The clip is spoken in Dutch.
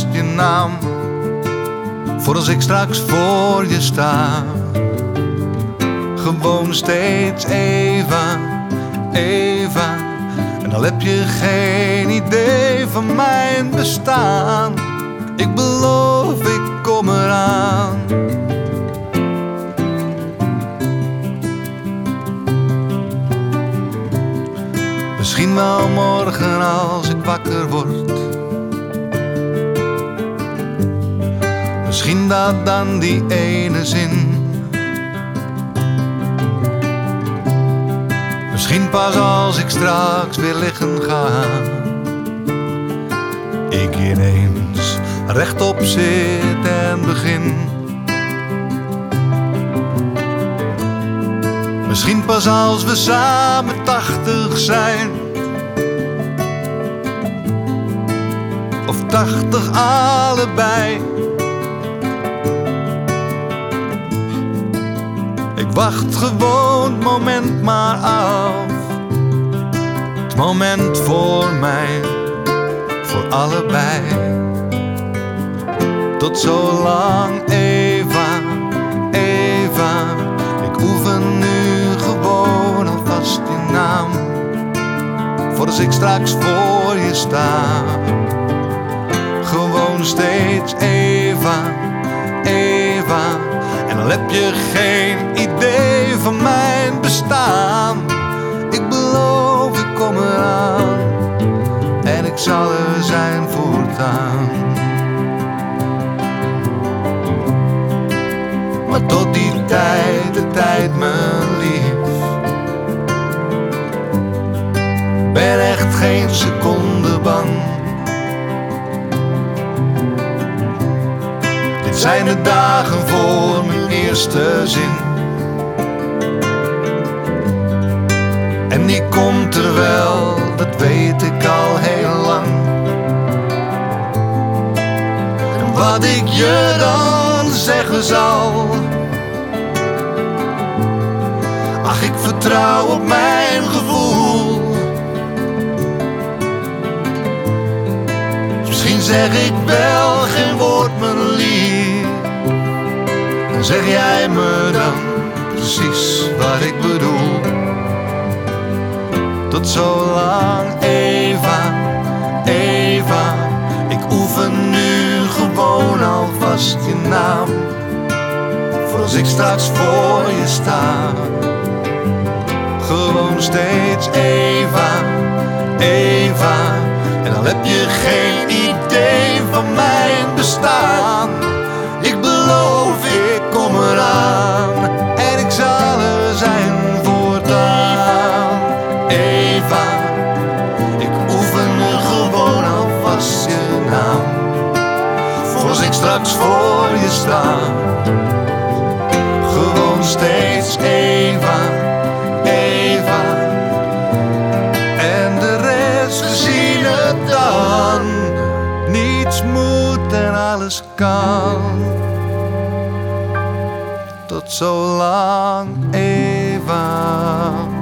alvast je naam, voor als ik straks voor je sta. Gewoon steeds Eva, Eva. En al heb je geen idee van mijn bestaan, ik beloof, ik kom eraan. Misschien wel morgen als ik wakker word. Misschien dat dan die ene zin. Misschien pas als ik straks weer liggen ga, ik ineens rechtop zit en begin. Misschien pas als we samen 80 zijn, of 80 allebei. Ik wacht gewoon het moment maar af, het moment voor mij, voor allebei. Tot zo lang Eva, Eva. Ik oefen nu gewoon alvast je naam, voor als ik straks voor je sta. Gewoon steeds Eva, Eva. En al heb je geen idee van mijn bestaan, ik beloof, ik kom eraan. En ik zal er zijn voortaan. Maar tot die tijd, de tijd mijn lief, ben echt geen seconde bang. Dit zijn de dagen voor mijn eerste zin, en die komt er wel, dat weet ik al heel lang. En wat ik je dan zeggen zal, ach, ik vertrouw op mijn gevoel. Misschien zeg ik wel geen woord, mijn lief, en zeg jij me dan precies wat ik bedoel. Tot zo lang Eva, Eva. Ik oefen nu gewoon alvast je naam, voor als ik straks voor je sta. Gewoon steeds Eva, Eva. En al heb je geen idee van mijn bestaan, ik beloof, ik kom eraan. En ik zal er zijn voortaan. Eva, ik oefen nu gewoon alvast je naam, voor als ik straks voor je sta. Gewoon steeds Eva, Eva. En de rest, we zien het dan. Niets moet en alles kan. Tot zo lang Eva.